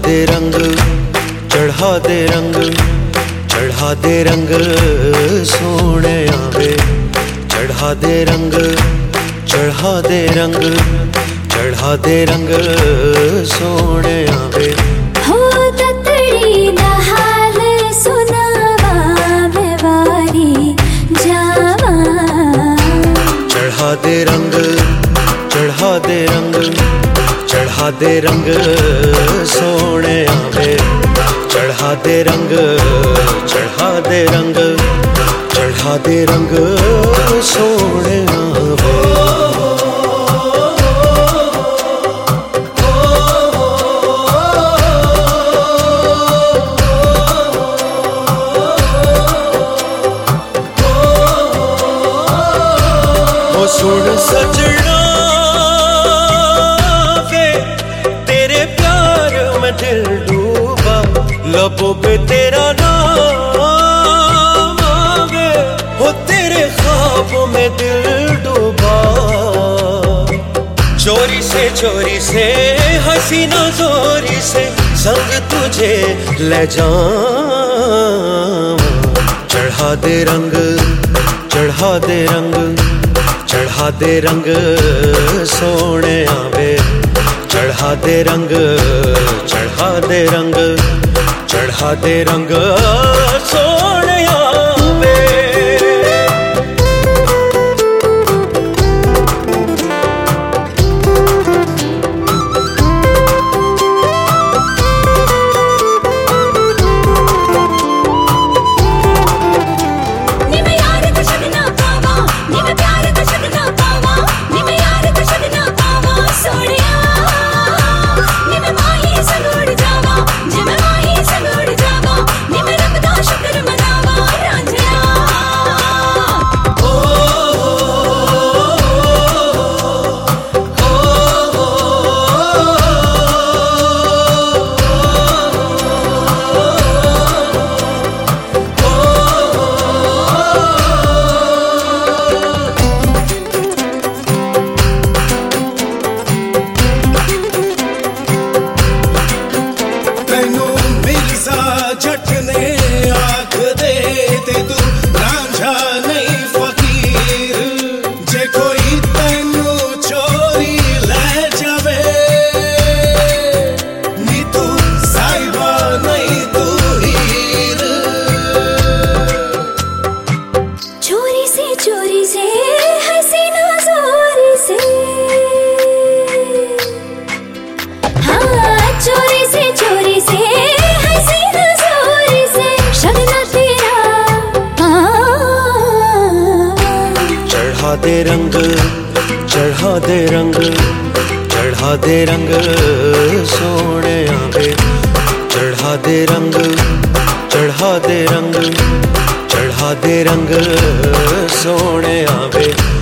दे रंग, चढ़ा दे रंग, चढ़ा दे रंग सोने आवे। चढ़ा दे रंग, चढ़ा दे रंग, चढ़ा दे रंग सोने आवे। हो ततड़ी दा हाल सुनावा मैं वारी जावा। चढ़ा दे रंग, चढ़ा दे रंग, चढ़ा दे रंग सोने आवे। चढ़ा दे रंग, चढ़ा दे रंग, चढ़ा दे रंग सोने आवे। सुन सजना वे तेरे प्यार में दिल डूबा। लबों पे तेरा नाम आवे, हो तेरे ख्वाबों में दिल डूबा। चोरी से हसीना जोरी से संग तुझे ले जाऊं। चढ़ा दे रंग, चढ़ा दे रंग, चढ़ा दे रंग सोने आवे। चढ़ा दे रंग, चढ़ा दे रंग, चढ़ा दे रंग सोने आवे। चोरी से हसीना जोरी से, हाँ चोरी से हसीना जोरी से शगना तेरा। चढ़ा दे रंग, चढ़ा दे रंग, चढ़ा दे रंग सोने आवे। चढ़ा दे रंग, चढ़ा दे रंग, चढ़ा दे रंग सोने आवे।